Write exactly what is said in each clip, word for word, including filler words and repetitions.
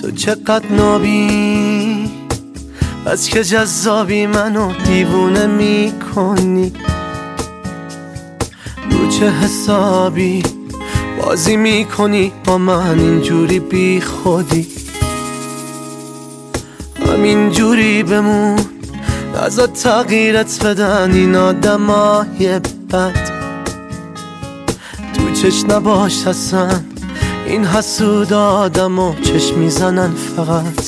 تو چقدر نابی، بس که جذابی، منو دیوونه میکنی. رو چه حسابی بازی میکنی با من اینجوری بی خودی؟ همینجوری بمون، نذار تغییرت بدن این آدمای بد. تو چشم نباش اصلا، این حسود آدمو چشم میزنن فقط.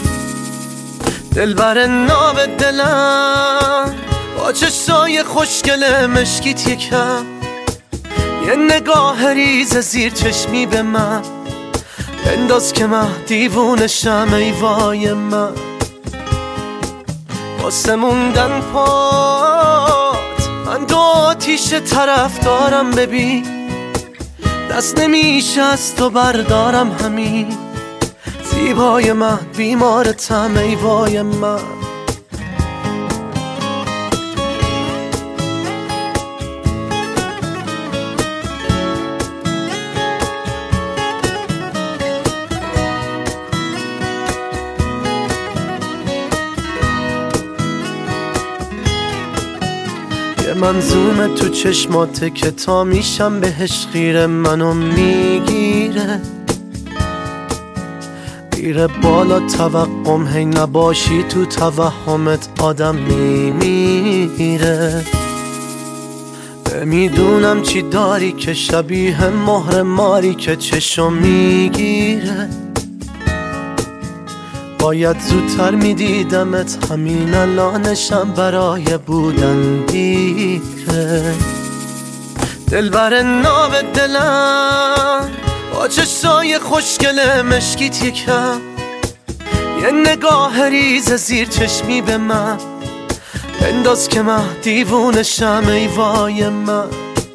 دلبر ناب دلم با چشای خوشگل مشکیت یکم، یه نگاه ریز زیر چشمی به من بنداز که من دیوونشم. ای وای من واسه موندن پات، من دو آتیش طرف دارم. ببین دست نمیشه از تو بردارم، همین زیبای من بیمارتم. ای وای من یه منظومه تو چشماته که تا میشم بهش خیره، منو میگیره میره بالا توقم. هی نباشی تو توهمت آدم میمیره. نمیدونم چی داری که شبیه مهر ماری که چشو میگیره. باید زودتر میدیدمت، همین الانشم برای بودن دیره. دلبر ناب دلم با چشای خوشگل مشکیت یکم، یه نگاه ریز زیر چشمی به من بنداز که من دیوونشم. ای وای من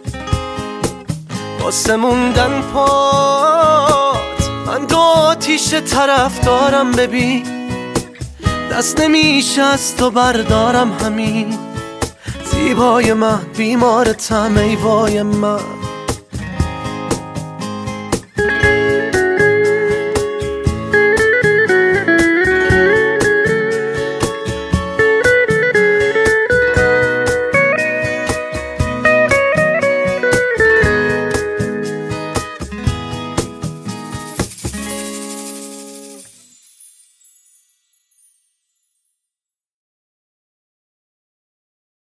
واسه موندن پات، من دو آتیش طرف دارم. ببین دست نمیشه از تو بردارم، همین زیبای من بیمارتم. ای وای من